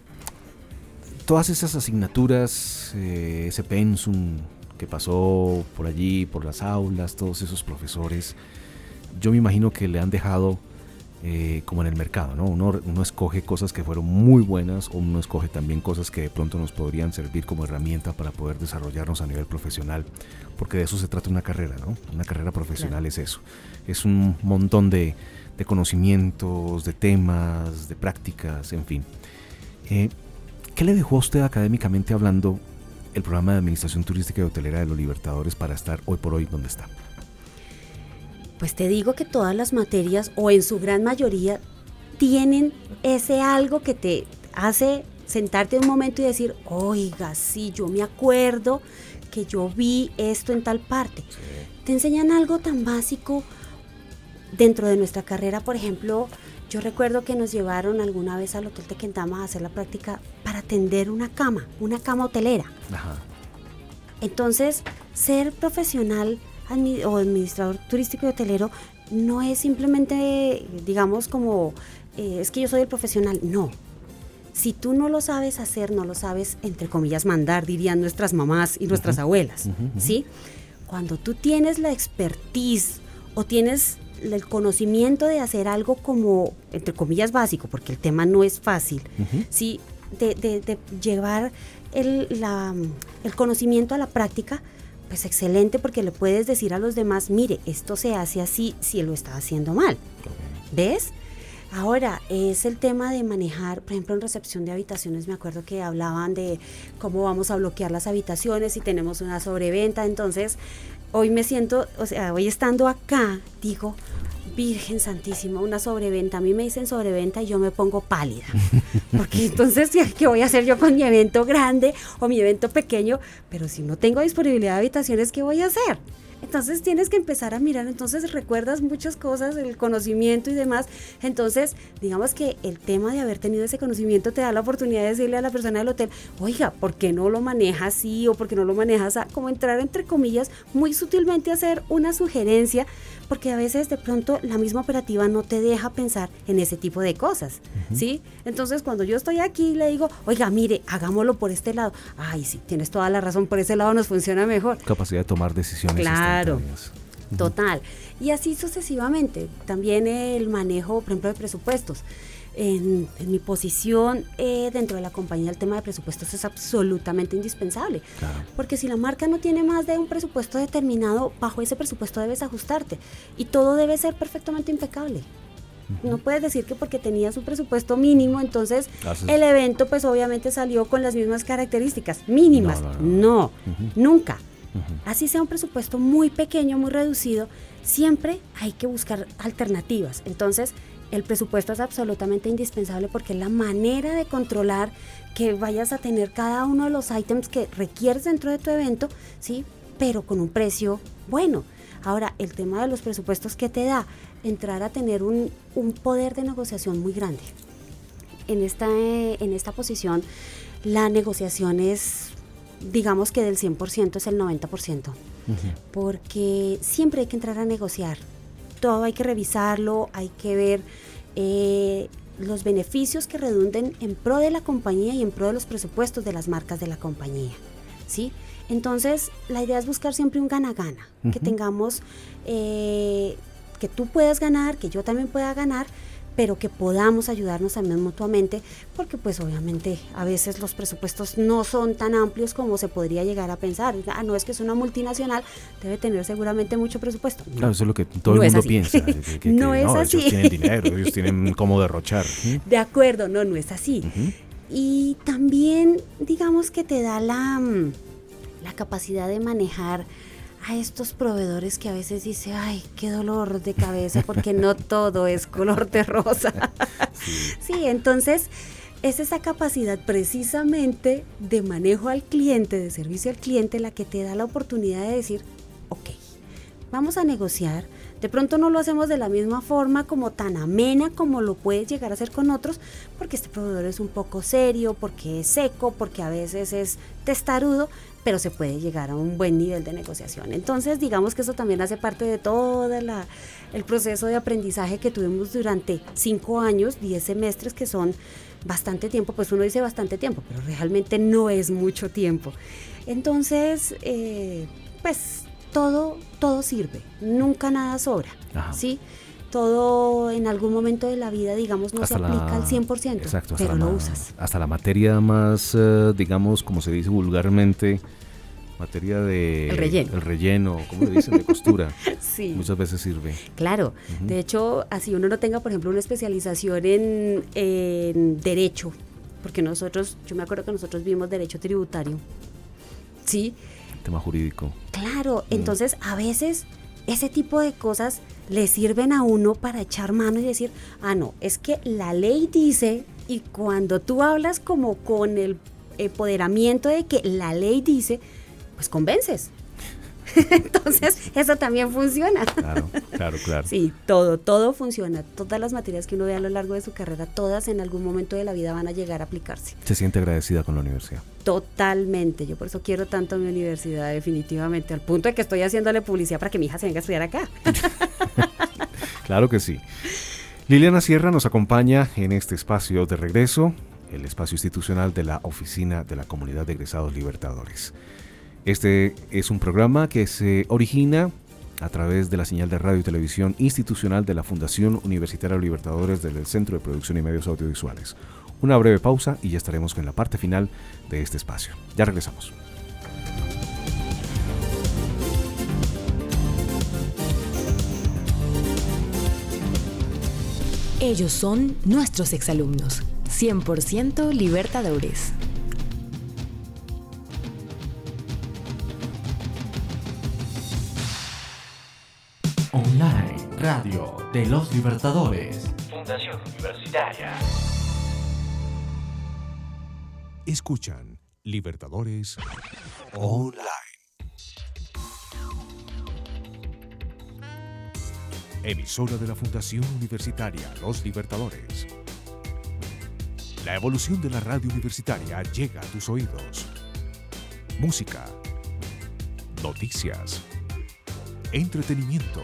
todas esas asignaturas, eh, ese pensum que pasó por allí, por las aulas, todos esos profesores, yo me imagino que le han dejado eh, como en el mercado, ¿no? Uno, uno escoge cosas que fueron muy buenas o uno escoge también cosas que de pronto nos podrían servir como herramienta para poder desarrollarnos a nivel profesional, porque de eso se trata una carrera, ¿no? Una carrera profesional claro. es eso, es un montón de, de conocimientos, de temas, de prácticas, en fin. Eh, ¿Qué le dejó a usted académicamente hablando el programa de Administración Turística y Hotelera de los Libertadores para estar hoy por hoy donde está? Pues te digo que todas las materias, o en su gran mayoría, tienen ese algo que te hace sentarte un momento y decir, oiga, sí, yo me acuerdo que yo vi esto en tal parte. Sí. Te enseñan algo tan básico dentro de nuestra carrera, por ejemplo, Yo recuerdo que nos llevaron alguna vez al Hotel Tequendama a hacer la práctica para tender una cama, una cama hotelera. Ajá. Entonces, ser profesional admi- o administrador turístico y hotelero no es simplemente, digamos, como, eh, es que yo soy el profesional. No. Si tú no lo sabes hacer, no lo sabes, entre comillas, mandar, dirían nuestras mamás y nuestras uh-huh. abuelas, uh-huh. ¿sí? Cuando tú tienes la expertise o tienes el conocimiento de hacer algo como, entre comillas, básico, porque el tema no es fácil, uh-huh. ¿sí? De, de, de llevar el, la, el conocimiento a la práctica, pues excelente, porque le puedes decir a los demás, mire, esto se hace así si lo está haciendo mal. ¿Ves? Ahora, es el tema de manejar, por ejemplo, en recepción de habitaciones, me acuerdo que hablaban de cómo vamos a bloquear las habitaciones si tenemos una sobreventa. Entonces, hoy me siento, o sea, hoy estando acá, digo, Virgen Santísima, una sobreventa. A mí me dicen sobreventa y yo me pongo pálida. Porque entonces, ¿qué voy a hacer yo con mi evento grande o mi evento pequeño? Pero si no tengo disponibilidad de habitaciones, ¿qué voy a hacer? Entonces tienes que empezar a mirar, entonces recuerdas muchas cosas, el conocimiento y demás. Entonces, digamos que el tema de haber tenido ese conocimiento te da la oportunidad de decirle a la persona del hotel, oiga, ¿por qué no lo manejas así o por qué no lo manejas a, como entrar entre comillas, muy sutilmente a hacer una sugerencia? Porque a veces de pronto la misma operativa no te deja pensar en ese tipo de cosas, uh-huh. ¿sí? Entonces cuando yo estoy aquí le digo, oiga, mire, hagámoslo por este lado. Ay, sí, tienes toda la razón, por ese lado nos funciona mejor. Capacidad de tomar decisiones. Claro, uh-huh. total. Y así sucesivamente. También el manejo, por ejemplo, de presupuestos. En, en mi posición eh, dentro de la compañía, el tema de presupuestos es absolutamente indispensable, claro. Porque si la marca no tiene más de un presupuesto determinado, bajo ese presupuesto debes ajustarte y todo debe ser perfectamente impecable. Uh-huh. No puedes decir que porque tenías un presupuesto mínimo, entonces Haces... el evento pues obviamente salió con las mismas características mínimas. No, no, no. no uh-huh. nunca. Uh-huh. Así sea un presupuesto muy pequeño, muy reducido, siempre hay que buscar alternativas. Entonces, el presupuesto es absolutamente indispensable porque es la manera de controlar que vayas a tener cada uno de los ítems que requieres dentro de tu evento, ¿sí? Pero con un precio bueno. Ahora, el tema de los presupuestos, ¿qué te da? Entrar a tener un, un poder de negociación muy grande. En esta, eh, en esta posición, la negociación es, digamos que del cien por ciento es el noventa por ciento, uh-huh. porque siempre hay que entrar a negociar. Todo hay que revisarlo, hay que ver eh, los beneficios que redunden en pro de la compañía y en pro de los presupuestos de las marcas de la compañía, ¿sí? Entonces, la idea es buscar siempre un gana-gana, uh-huh. que tengamos, eh, que tú puedas ganar, que yo también pueda ganar, pero que podamos ayudarnos también mutuamente, porque pues obviamente a veces los presupuestos no son tan amplios como se podría llegar a pensar. Ah, no, es que es una multinacional, debe tener seguramente mucho presupuesto. No, claro, eso es lo que todo no el mundo piensa. Que, que, que, no es no, así. Ellos tienen dinero, ellos tienen cómo derrochar. De acuerdo, no, no es así. Uh-huh. Y también, digamos que te da la, la capacidad de manejar a estos proveedores que a veces dice, ay, qué dolor de cabeza, porque no todo es color de rosa. Sí. Sí, entonces es esa capacidad precisamente de manejo al cliente, de servicio al cliente, la que te da la oportunidad de decir, ok, vamos a negociar. De pronto no lo hacemos de la misma forma, como tan amena como lo puedes llegar a hacer con otros, porque este proveedor es un poco serio, porque es seco, porque a veces es testarudo, pero se puede llegar a un buen nivel de negociación. Entonces, digamos que eso también hace parte de todo la, el proceso de aprendizaje que tuvimos durante cinco años, diez semestres, que son bastante tiempo. Pues uno dice bastante tiempo, pero realmente no es mucho tiempo. Entonces, eh, pues todo, todo sirve, nunca nada sobra, Ajá. ¿sí? Todo en algún momento de la vida, digamos, no hasta se aplica la, al cien por ciento, exacto, pero lo usas. Hasta la materia más, uh, digamos, como se dice vulgarmente, materia de... El relleno. El relleno, ¿cómo le dicen? De costura. Sí. Muchas veces sirve. Claro. Uh-huh. De hecho, así uno no tenga, por ejemplo, una especialización en, en derecho, porque nosotros, yo me acuerdo que nosotros vimos derecho tributario, ¿sí? Tema jurídico. Claro. Uh-huh. Entonces, a veces ese tipo de cosas le sirven a uno para echar mano y decir, ah, no, es que la ley dice, y cuando tú hablas como con el empoderamiento de que la ley dice, pues convences. Entonces, eso también funciona. Claro, claro, claro. Sí, todo, todo funciona. Todas las materias que uno ve a lo largo de su carrera, todas en algún momento de la vida van a llegar a aplicarse. ¿Se siente agradecida con la universidad? Totalmente. Yo por eso quiero tanto a mi universidad, definitivamente, al punto de que estoy haciéndole publicidad para que mi hija se venga a estudiar acá. Claro que sí. Liliana Sierra nos acompaña en este espacio de regreso, el espacio institucional de la Oficina de la Comunidad de Egresados Libertadores. Este es un programa que se origina a través de la señal de radio y televisión institucional de la Fundación Universitaria Libertadores del Centro de Producción y Medios Audiovisuales. Una breve pausa y ya estaremos con la parte final de este espacio. Ya regresamos. Ellos son nuestros exalumnos, cien por ciento libertadores. Online, Radio de los Libertadores. Fundación Universitaria. Escuchan Libertadores Online. Emisora de la Fundación Universitaria Los Libertadores. La evolución de la radio universitaria llega a tus oídos. Música, noticias, entretenimiento.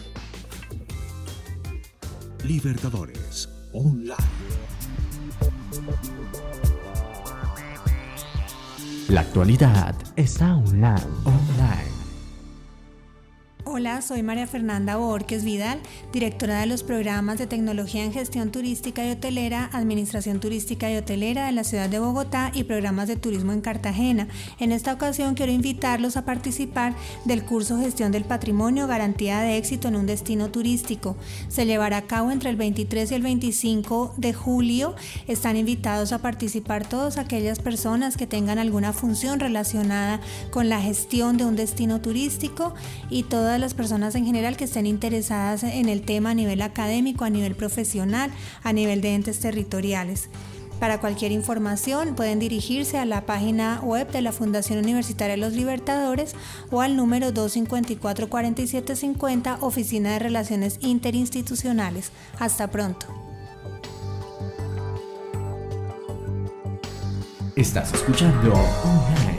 Libertadores Online. La actualidad está online. Online. Hola, soy María Fernanda Borges Vidal, directora de los programas de Tecnología en Gestión Turística y Hotelera, Administración Turística y Hotelera de la ciudad de Bogotá y programas de turismo en Cartagena. En esta ocasión quiero invitarlos a participar del curso Gestión del Patrimonio, Garantía de Éxito en un Destino Turístico. Se llevará a cabo entre el veintitrés y el veinticinco de julio. Están invitados a participar todas aquellas personas que tengan alguna función relacionada con la gestión de un destino turístico y todas las personas en general que estén interesadas en el tema a nivel académico, a nivel profesional, a nivel de entes territoriales. Para cualquier información pueden dirigirse a la página web de la Fundación Universitaria de los Libertadores o al número dos cinco cuatro, cuatro siete cinco cero, Oficina de Relaciones Interinstitucionales. Hasta pronto. Estás escuchando Online.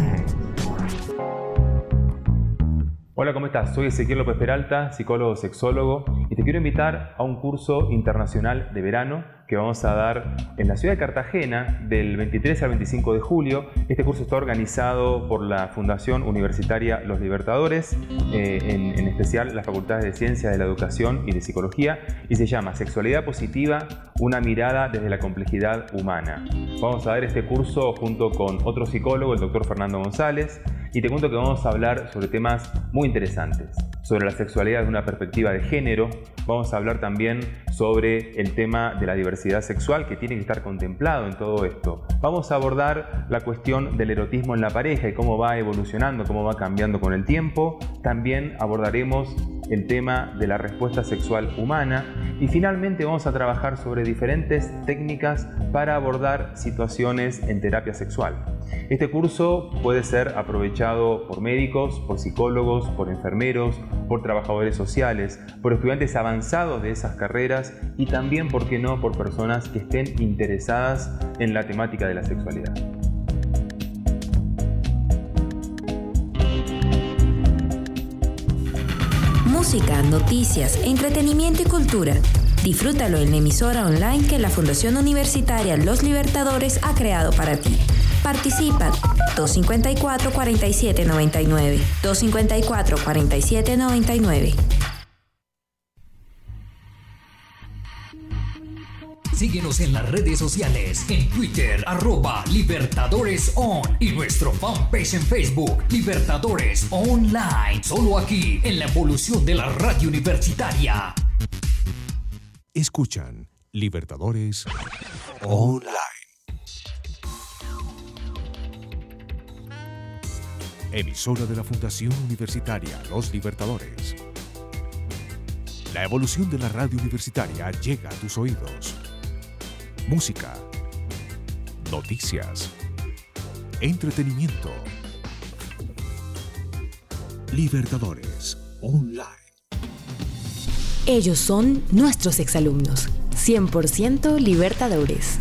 Hola, ¿cómo estás? Soy Ezequiel López Peralta, psicólogo sexólogo, y te quiero invitar a un curso internacional de verano que vamos a dar en la ciudad de Cartagena del veintitrés al veinticinco de julio. Este curso está organizado por la Fundación Universitaria Los Libertadores, eh, en, en especial las Facultades de Ciencias de la Educación y de Psicología, y se llama Sexualidad Positiva, una mirada desde la complejidad humana. Vamos a dar este curso junto con otro psicólogo, el doctor Fernando González, y te cuento que vamos a hablar sobre temas muy interesantes, sobre la sexualidad desde una perspectiva de género. Vamos a hablar también sobre el tema de la diversidad sexual que tiene que estar contemplado en todo esto. Vamos a abordar la cuestión del erotismo en la pareja y cómo va evolucionando, cómo va cambiando con el tiempo. También abordaremos el tema de la respuesta sexual humana y finalmente vamos a trabajar sobre diferentes técnicas para abordar situaciones en terapia sexual. Este curso puede ser aprovechado por médicos, por psicólogos, por enfermeros, por trabajadores sociales, por estudiantes avanzados de esas carreras y también, ¿por qué no?, por personas que estén interesadas en la temática de la sexualidad. Música, noticias, entretenimiento y cultura. Disfrútalo en la emisora online que la Fundación Universitaria Los Libertadores ha creado para ti. Participa dos cinco cuatro, cuatro siete nueve nueve, dos cinco cuatro, cuatro siete nueve nueve. Síguenos en las redes sociales, en Twitter, arroba Libertadores On, y nuestro fanpage en Facebook, Libertadores Online, solo aquí, en la evolución de la radio universitaria. Escuchan Libertadores Online. Emisora de la Fundación Universitaria Los Libertadores. La evolución de la radio universitaria llega a tus oídos. Música, noticias, entretenimiento. Libertadores Online. Ellos son nuestros exalumnos, cien por ciento Libertadores.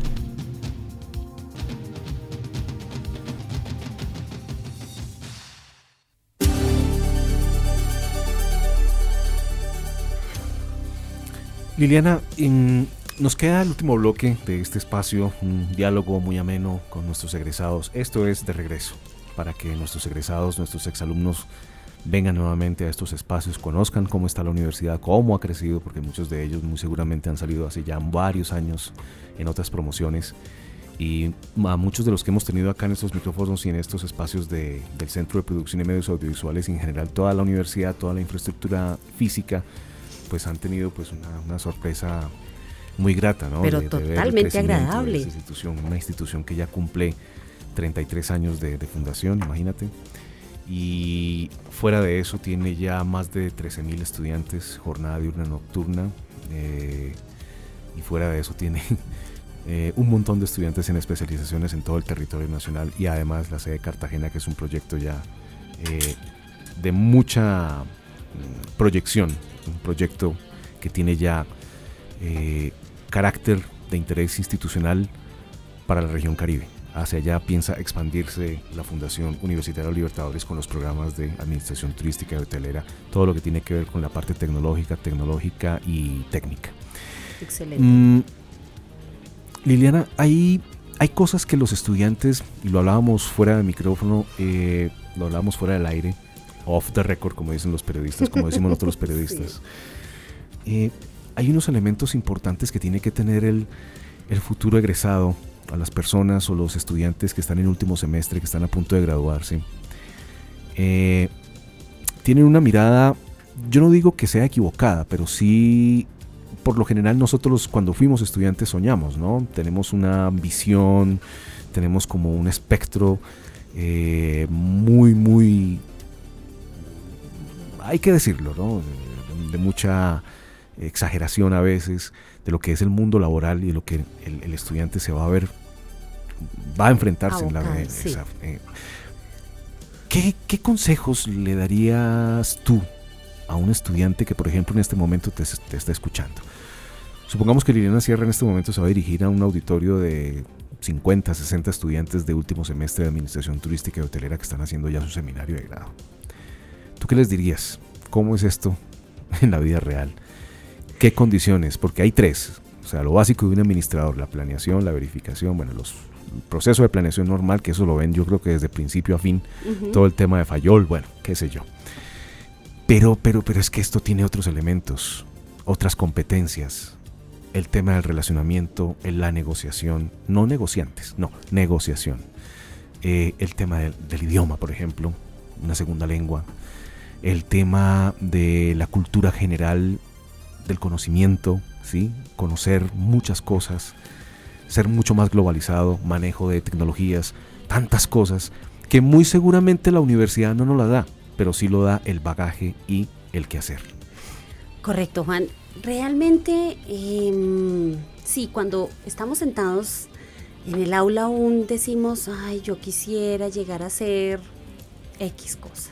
Liliana, en, nos queda el último bloque de este espacio, un diálogo muy ameno con nuestros egresados. Esto es De Regreso, para que nuestros egresados, nuestros exalumnos vengan nuevamente a estos espacios, conozcan cómo está la universidad, cómo ha crecido, porque muchos de ellos muy seguramente han salido hace ya varios años en otras promociones, y a muchos de los que hemos tenido acá en estos micrófonos y en estos espacios de, del Centro de Producción y Medios Audiovisuales, y en general toda la universidad, toda la infraestructura física, pues han tenido pues una, una sorpresa muy grata, ¿no? Pero de, de totalmente agradable. de esta institución, una institución que ya cumple treinta y tres años de, de fundación, imagínate. Y fuera de eso tiene ya más de trece mil estudiantes, jornada diurna nocturna, eh, y fuera de eso tiene eh, un montón de estudiantes en especializaciones en todo el territorio nacional, y además la sede de Cartagena, que es un proyecto ya eh, de mucha mm, proyección, un proyecto que tiene ya eh, carácter de interés institucional para la región Caribe. Hacia allá piensa expandirse la Fundación Universitaria Libertadores con los programas de administración turística y hotelera, todo lo que tiene que ver con la parte tecnológica, tecnológica y técnica. Excelente. Mm, Liliana, hay, hay cosas que los estudiantes, y lo hablábamos fuera del micrófono, eh, lo hablábamos fuera del aire, off the record, como dicen los periodistas, como decimos nosotros los periodistas. Sí. Eh, hay unos elementos importantes que tiene que tener el, el futuro egresado, a las personas o los estudiantes que están en último semestre, que están a punto de graduarse. Eh, tienen una mirada, yo no digo que sea equivocada, pero sí, por lo general nosotros cuando fuimos estudiantes soñamos, ¿no? Tenemos una visión, tenemos como un espectro eh, muy, muy, hay que decirlo, ¿no? De, de mucha exageración a veces de lo que es el mundo laboral y de lo que el, el estudiante se va a ver, va a enfrentarse Abocar, en la... sí. esa, eh, ¿qué, ¿Qué consejos le darías tú a un estudiante que, por ejemplo, en este momento te, te está escuchando? Supongamos que Liliana Sierra en este momento se va a dirigir a un auditorio de cincuenta, sesenta estudiantes de último semestre de Administración Turística y Hotelera que están haciendo ya su seminario de grado. ¿Tú qué les dirías? ¿Cómo es esto en la vida real? ¿Qué condiciones? Porque hay tres. O sea, lo básico de un administrador, la planeación, la verificación, bueno, los, el proceso de planeación normal, que eso lo ven yo creo que desde principio a fin, uh-huh. Todo el tema de Fayol, bueno, qué sé yo. Pero, pero, pero es que esto tiene otros elementos, otras competencias. El tema del relacionamiento, la negociación, no negociantes, no, negociación. Eh, el tema del, del idioma, por ejemplo, una segunda lengua. El tema de la cultura general, del conocimiento, ¿sí? Conocer muchas cosas, ser mucho más globalizado, manejo de tecnologías, tantas cosas que muy seguramente la universidad no nos la da, pero sí lo da el bagaje y el quehacer. Correcto, Juan. Realmente, eh, sí, cuando estamos sentados en el aula aún decimos, ay, yo quisiera llegar a ser X cosa.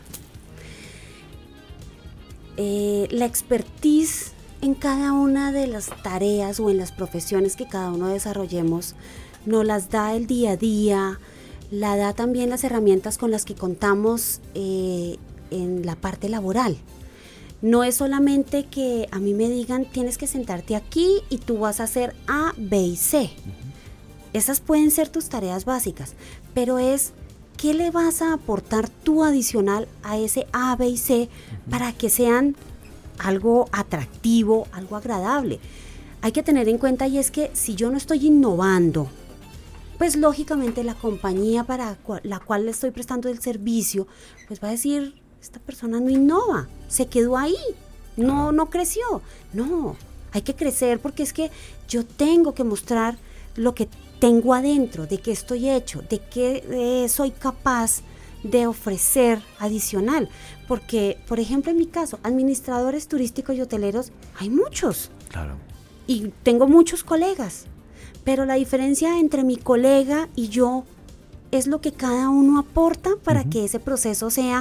Eh, la expertise en cada una de las tareas o en las profesiones que cada uno desarrollemos nos las da el día a día, la da también las herramientas con las que contamos eh, en la parte laboral. No es solamente que a mí me digan tienes que sentarte aquí y tú vas a hacer A, B y C. Uh-huh. Esas pueden ser tus tareas básicas, pero es ¿qué le vas a aportar tú adicional a ese A, B y C uh-huh. para que sean algo atractivo, algo agradable? Hay que tener en cuenta y es que si yo no estoy innovando, pues lógicamente la compañía para la cual le estoy prestando el servicio, pues va a decir, esta persona no innova, se quedó ahí, no, no creció. No, hay que crecer porque es que yo tengo que mostrar lo que tengo adentro, de qué estoy hecho, de qué eh, soy capaz de ofrecer adicional. Porque, por ejemplo, en mi caso, administradores turísticos y hoteleros, hay muchos. Claro. Y tengo muchos colegas, pero la diferencia entre mi colega y yo es lo que cada uno aporta para uh-huh. que ese proceso sea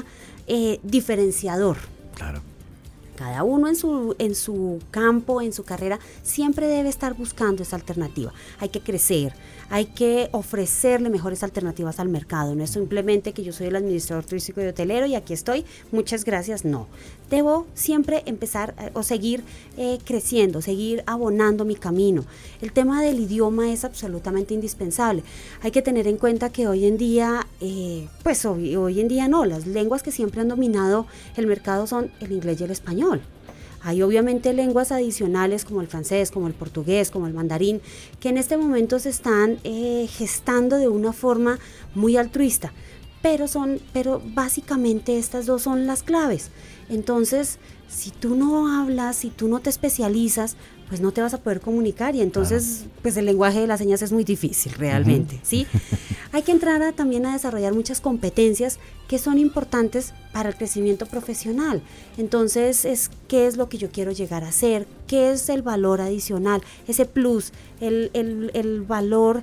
eh, diferenciador. Claro. Cada uno en su, en su campo, en su carrera, siempre debe estar buscando esa alternativa. Hay que crecer, hay que ofrecerle mejores alternativas al mercado. No es simplemente que yo soy el administrador turístico y hotelero y aquí estoy, muchas gracias, no. Debo siempre empezar eh, o seguir eh, creciendo, seguir abonando mi camino. El tema del idioma es absolutamente indispensable. Hay que tener en cuenta que hoy en día, eh, pues hoy, hoy en día no, las lenguas que siempre han dominado el mercado son el inglés y el español. Hay obviamente lenguas adicionales como el francés, como el portugués, como el mandarín, que en este momento se están eh, gestando de una forma muy altruista, pero, son, pero básicamente estas dos son las claves. Entonces, si tú no hablas, si tú no te especializas, pues no te vas a poder comunicar y entonces claro. pues el lenguaje de las señas es muy difícil realmente, uh-huh. ¿sí? Hay que entrar a, también a desarrollar muchas competencias que son importantes para el crecimiento profesional. Entonces, es qué es lo que yo quiero llegar a hacer, qué es el valor adicional, ese plus, el, el, el valor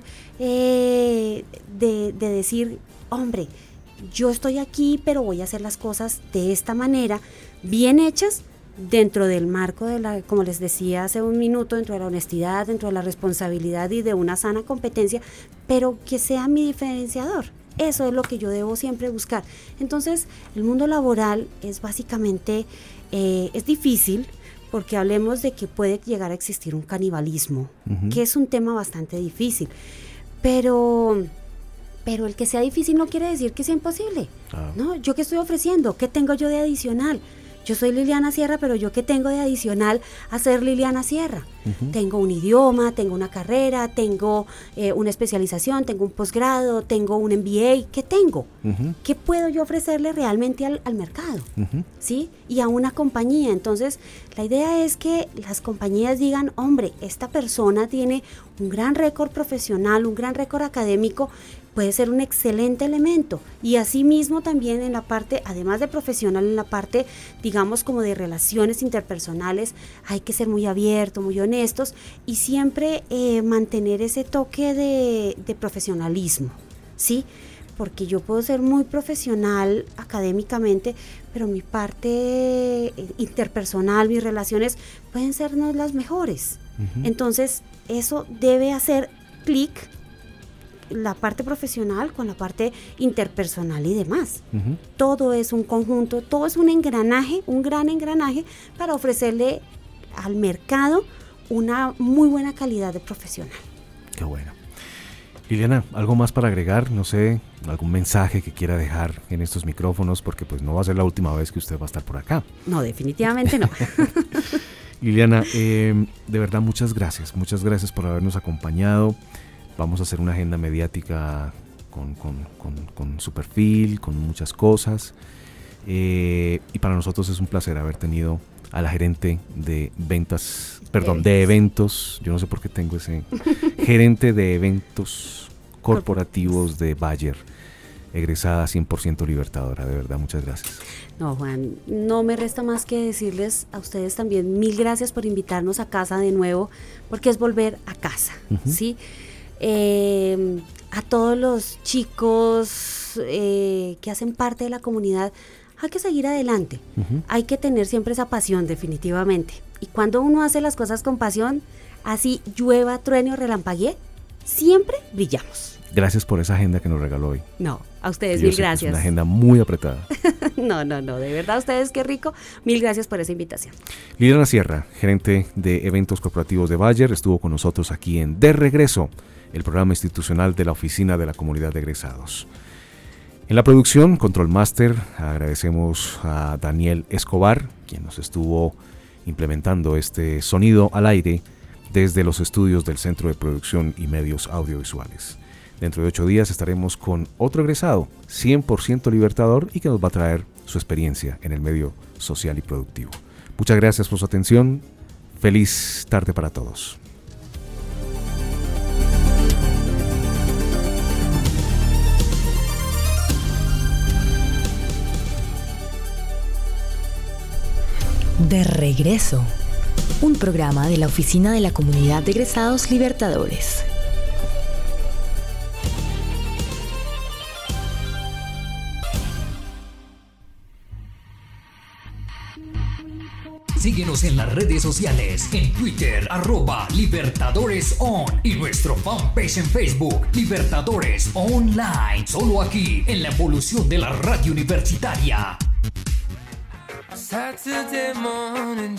eh, de, de decir, hombre, yo estoy aquí, pero voy a hacer las cosas de esta manera, bien hechas, dentro del marco de la, como les decía hace un minuto, dentro de la honestidad, dentro de la responsabilidad y de una sana competencia, pero que sea mi diferenciador. Eso es lo que yo debo siempre buscar. Entonces, el mundo laboral es básicamente, eh, es difícil, porque hablemos de que puede llegar a existir un canibalismo, uh-huh. que es un tema bastante difícil, pero... pero el que sea difícil no quiere decir que sea imposible. Ah. ¿No? ¿Yo qué estoy ofreciendo? ¿Qué tengo yo de adicional? Yo soy Liliana Sierra, pero ¿yo qué tengo de adicional a ser Liliana Sierra? Uh-huh. Tengo un idioma, tengo una carrera, tengo eh, una especialización, tengo un posgrado, tengo un M B A. ¿Qué tengo? Uh-huh. ¿Qué puedo yo ofrecerle realmente al, al mercado? Uh-huh. ¿Sí? Y a una compañía. Entonces, la idea es que las compañías digan, hombre, esta persona tiene un gran récord profesional, un gran récord académico, puede ser un excelente elemento. Y asimismo también en la parte, además de profesional, en la parte, digamos, como de relaciones interpersonales, hay que ser muy abiertos, muy honestos y siempre eh, mantener ese toque de, de profesionalismo, ¿sí? Porque yo puedo ser muy profesional académicamente, pero mi parte interpersonal, mis relaciones pueden ser no las mejores. Uh-huh. Entonces, eso debe hacer clic la parte profesional con la parte interpersonal y demás. Uh-huh. Todo es un conjunto, todo es un engranaje, un gran engranaje para ofrecerle al mercado una muy buena calidad de profesional. Qué bueno. Liliana, ¿algo más para agregar? No sé, algún mensaje que quiera dejar en estos micrófonos, porque pues no va a ser la última vez que usted va a estar por acá. No, definitivamente no. Liliana, eh, de verdad muchas gracias, muchas gracias por habernos acompañado. Vamos a hacer una agenda mediática con, con, con, con su perfil, con muchas cosas. Eh, y para nosotros es un placer haber tenido a la gerente de ventas, perdón, de eventos, yo no sé por qué tengo ese, gerente de eventos corporativos de Bayer, egresada cien por ciento libertadora, de verdad, muchas gracias. No, Juan, no me resta más que decirles a ustedes también mil gracias por invitarnos a casa de nuevo, porque es volver a casa, uh-huh. ¿sí? Eh, a todos los chicos eh, que hacen parte de la comunidad, hay que seguir adelante, uh-huh. hay que tener siempre esa pasión definitivamente, y cuando uno hace las cosas con pasión, así llueva, truene o relampaguee, siempre brillamos. Gracias por esa agenda que nos regaló hoy. No, a ustedes mil gracias. Es una agenda muy apretada. no, no, no, de verdad, ustedes qué rico. Mil gracias por esa invitación. Liliana Sierra, gerente de eventos corporativos de Bayer, estuvo con nosotros aquí en De Regreso, el programa institucional de la Oficina de la Comunidad de Egresados. En la producción, Control Master, agradecemos a Daniel Escobar, quien nos estuvo implementando este sonido al aire desde los estudios del Centro de Producción y Medios Audiovisuales. Dentro de ocho días estaremos con otro egresado, cien por ciento libertador, y que nos va a traer su experiencia en el medio social y productivo. Muchas gracias por su atención. Feliz tarde para todos. De Regreso, un programa de la Oficina de la Comunidad de Egresados Libertadores. Síguenos en las redes sociales, en Twitter, arroba Libertadores On, y nuestro fanpage en Facebook, Libertadores Online, solo aquí, en la evolución de la radio universitaria. Saturday morning